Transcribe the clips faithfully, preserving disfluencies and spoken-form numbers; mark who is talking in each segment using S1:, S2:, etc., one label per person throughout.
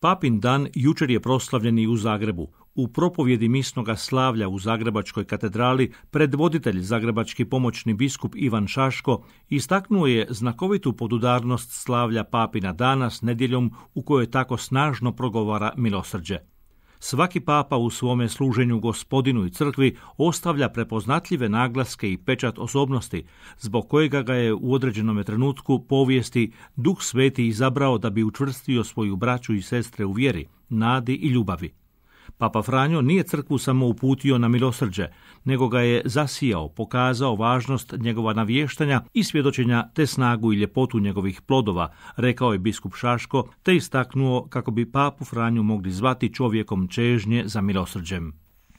S1: Papin dan jučer je proslavljen i u Zagrebu. U propovjedi misnoga slavlja u Zagrebačkoj katedrali predvoditelj zagrebački pomoćni biskup Ivan Šaško istaknuo je znakovitu podudarnost slavlja Papina dana s nedjeljom u kojoj tako snažno progovara milosrđe. Svaki papa u svome služenju Gospodinu i crkvi ostavlja prepoznatljive naglaske i pečat osobnosti, zbog kojega ga je u određenom trenutku povijesti Duh Sveti izabrao da bi učvrstio svoju braću i sestre u vjeri, nadi i ljubavi. Papa Franjo nije crkvu samo uputio na milosrđe, nego ga je zasijao, pokazao važnost njegova navještanja i svjedočenja te snagu i ljepotu njegovih plodova, rekao je biskup Šaško, te istaknuo kako bi papu Franju mogli zvati čovjekom čežnje za milosrđem.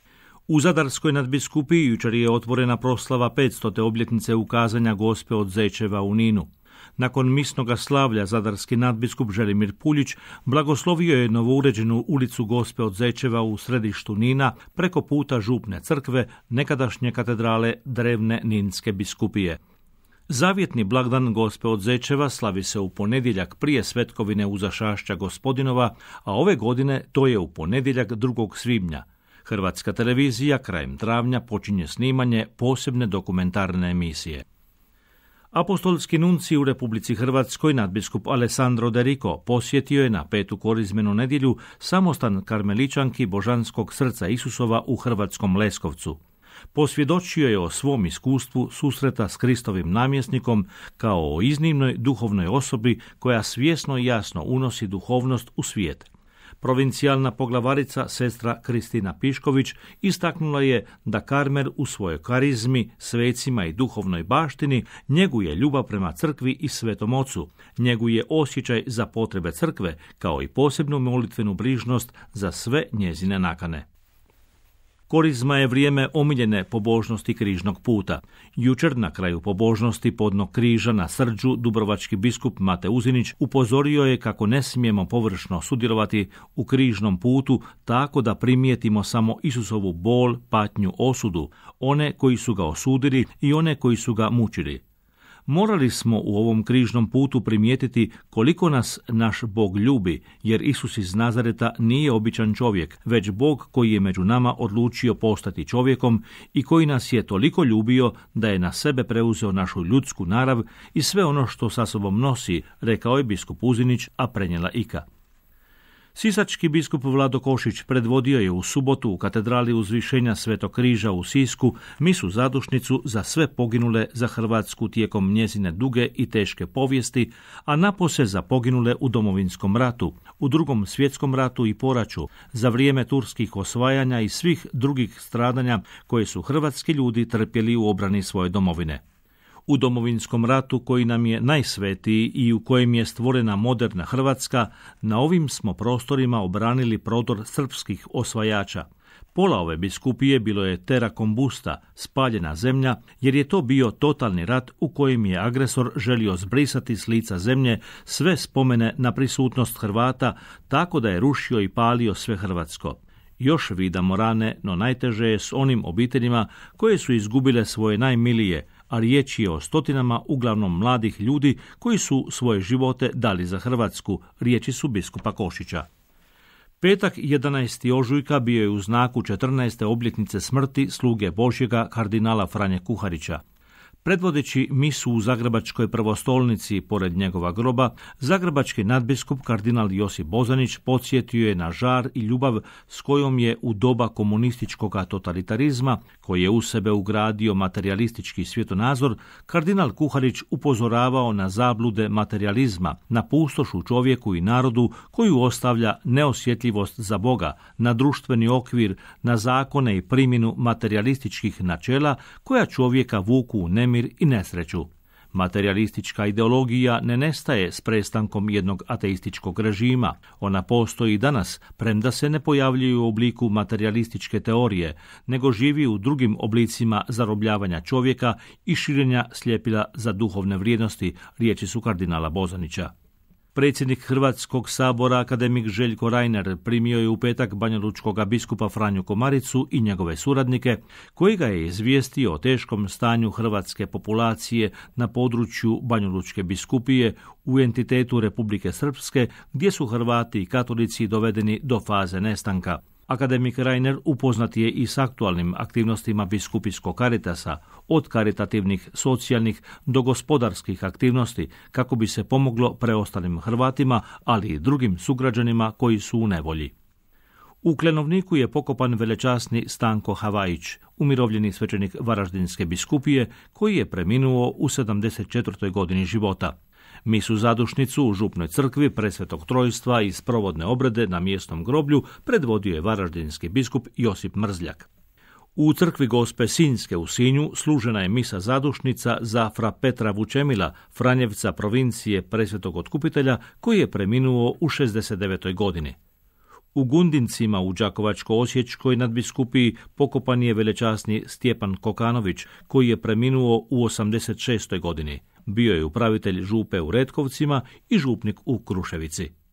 S1: U Zadarskoj nadbiskupiji jučer je otvorena proslava petstote obljetnice ukazanja Gospe od Zečeva u Ninu. Nakon misnoga slavlja zadarski nadbiskup Želimir Puljić blagoslovio je novouređenu ulicu Gospe od Zečeva u središtu Nina preko puta župne crkve, nekadašnje katedrale drevne Ninske biskupije. Zavjetni blagdan Gospe od Zečeva slavi se u ponedjeljak prije svetkovine Uzašašća Gospodinova, a ove godine to je u ponedjeljak drugog svibnja. Hrvatska televizija krajem travnja počinje snimanje posebne dokumentarne emisije. Apostolski nunci u Republici Hrvatskoj nadbiskup Alessandro De Rico posjetio je na petu korizmenu nedjelju samostan karmeličanki Božanskog srca Isusova u hrvatskom Leskovcu. Posvjedočio je o svom iskustvu susreta s Kristovim namjesnikom kao o iznimnoj duhovnoj osobi koja svjesno i jasno unosi duhovnost u svijet. Provincijalna poglavarica sestra Kristina Pišković istaknula je da Karmel u svojoj karizmi, svecima i duhovnoj baštini njeguje ljubav prema crkvi i Svetom Ocu, njeguje osjećaj za potrebe crkve, kao i posebnu molitvenu brižnost za sve njezine nakane. Korizma je vrijeme omiljene pobožnosti križnog puta. Jučer na kraju pobožnosti podnog križa na Srđu dubrovački biskup Mate Uzinić upozorio je kako ne smijemo površno sudjelovati u križnom putu tako da primijetimo samo Isusovu bol, patnju, osudu, one koji su ga osudili i one koji su ga mučili. Morali smo u ovom križnom putu primijetiti koliko nas naš Bog ljubi, jer Isus iz Nazareta nije običan čovjek, već Bog koji je među nama odlučio postati čovjekom i koji nas je toliko ljubio da je na sebe preuzeo našu ljudsku narav i sve ono što sa sobom nosi, rekao je biskup Uzinić, a prenijela Ika. Sisački biskup Vlado Košić predvodio je u subotu u katedrali Uzvišenja Svetog križa u Sisku misu zadušnicu za sve poginule za Hrvatsku tijekom njezine duge i teške povijesti, a napose za poginule u Domovinskom ratu, u Drugom svjetskom ratu i poraću, za vrijeme turskih osvajanja i svih drugih stradanja koje su hrvatski ljudi trpjeli u obrani svoje domovine. U Domovinskom ratu, koji nam je najsvetiji i u kojem je stvorena moderna Hrvatska, na ovim smo prostorima obranili prodor srpskih osvajača. Pola ove biskupije bilo je terra combusta, spaljena zemlja, jer je to bio totalni rat u kojem je agresor želio zbrisati s lica zemlje sve spomene na prisutnost Hrvata, tako da je rušio i palio sve hrvatsko. Još vidamo rane, no najteže je s onim obiteljima koje su izgubile svoje najmilije, a riječ je o stotinama uglavnom mladih ljudi koji su svoje živote dali za Hrvatsku, riječi su biskupa Košića. Petak jedanaesti ožujka bio je u znaku četrnaeste obljetnice smrti sluge Božjega kardinala Franje Kuharića. Predvodeći misu u Zagrebačkoj prvostolnici pored njegova groba, zagrebački nadbiskup kardinal Josip Bozanić podsjetio je na žar i ljubav s kojom je u doba komunističkog totalitarizma, koji je u sebe ugradio materijalistički svjetonazor, kardinal Kuharić upozoravao na zablude materijalizma, na pustoš u čovjeku i narodu koju ostavlja neosjetljivost za Boga, na društveni okvir, na zakone i primjenu materijalističkih načela koja čovjeka vuku u nemir i nesreću. Materijalistička ideologija ne nestaje s prestankom jednog ateističkog režima. Ona postoji i danas, premda se ne pojavljuje u obliku materijalističke teorije, nego živi u drugim oblicima zarobljavanja čovjeka i širenja sljepila za duhovne vrijednosti, riječi su kardinala Bozanića. Predsjednik Hrvatskog sabora akademik Željko Reiner primio je u petak banjalučkoga biskupa Franju Komaricu i njegove suradnike, koji ga je izvijestio o teškom stanju hrvatske populacije na području Banjalučke biskupije u entitetu Republike Srpske, gdje su Hrvati i katolici dovedeni do faze nestanka. Akademik Reiner upoznat je i s aktualnim aktivnostima biskupijskog Caritasa, od karitativnih, socijalnih do gospodarskih aktivnosti, kako bi se pomoglo preostalim Hrvatima, ali i drugim sugrađanima koji su u nevolji. U Klenovniku je pokopan velečasni Stanko Havajić, umirovljeni svećenik Varaždinske biskupije, koji je preminuo u sedamdeset četvrtoj godini života. Misu zadušnicu u župnoj crkvi Presvetog Trojstva i sprovodne obrede na mjesnom groblju predvodio je varaždinski biskup Josip Mrzljak. U crkvi Gospe Sinjske u Sinju služena je misa zadušnica za fra Petra Vučemila, Franjevca provincije Presvetog Otkupitelja, koji je preminuo u šezdeset devetoj godini. U Gundincima u Đakovačko-Osječkoj nadbiskupiji pokopan je velečasni Stjepan Kokanović, koji je preminuo u osamdeset šestoj godini. Bio je upravitelj župe u Retkovcima i župnik u Kruševici.